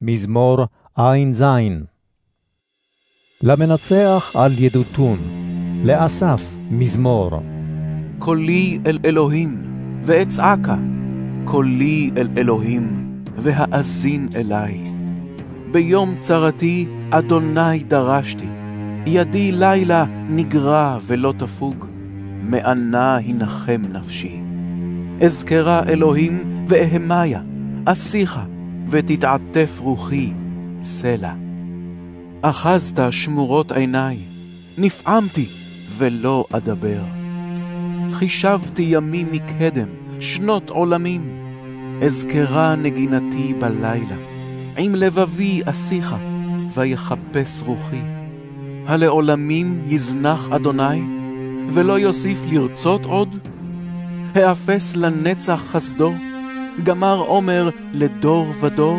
מזמור ע"ז. למנצח על ידותון, לאסף מזמור. קולי אל אלוהים ואצעקה, קולי אל אלוהים והאזין אלי. ביום צרתי אדוני דרשתי, ידי לילה נגרה ולא תפוג, מענה הנחם נפשי. אזכרה אלוהים ואהמיה, אשיך ותתעטף רוחי, סלע. אחזת שמורות עיניי, נפעמתי ולא אדבר. חישבתי ימים מקדם, שנות עולמים, אזכרה נגינתי בלילה, עם לבבי אשיך ויחפש רוחי. הלעולמים יזנח אדוני, ולא יוסיף לרצות עוד? האפס לנצח חסדו, גמר עומר לדור ודור.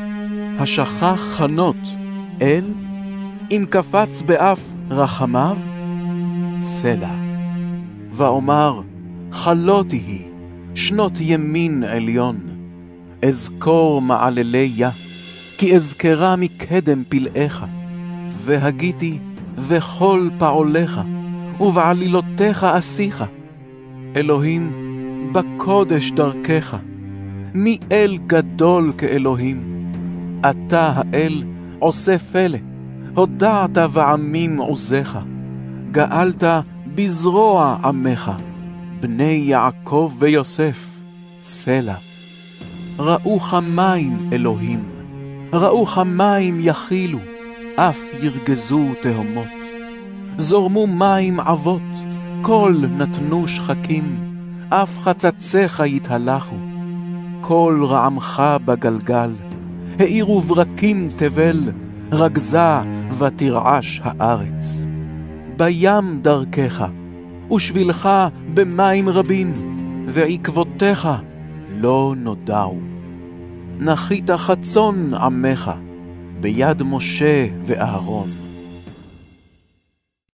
השכח חנות אל, אם קפץ באף רחמיו, סלע. ואומר, חלותי היא, שנות ימין עליון, אזכור מעללי יה, כי אזכרה מקדם פלאיך, והגיתי וכל פעוליך, ובעלילותיך אשיך. אלוהים, בקודש דרכך, מי אל גדול כאלוהים? אתה האל עושה פלא, הודעת ועמים עוזך, גאלת בזרוע עמך, בני יעקב ויוסף, סלע. ראו חמים אלוהים, ראו חמים יכילו, אף ירגזו תהומות. זורמו מים עבות, כל נתנו שחקים, אף חצציך יתהלכו. כל רעמך בגלגל, העירו ברקים תבל, רגזה ותרעש הארץ. בים דרכך, ושבילך במים רבים, ועקבותיך לא נודעו. נחית חצון עמך, ביד משה ואהרון.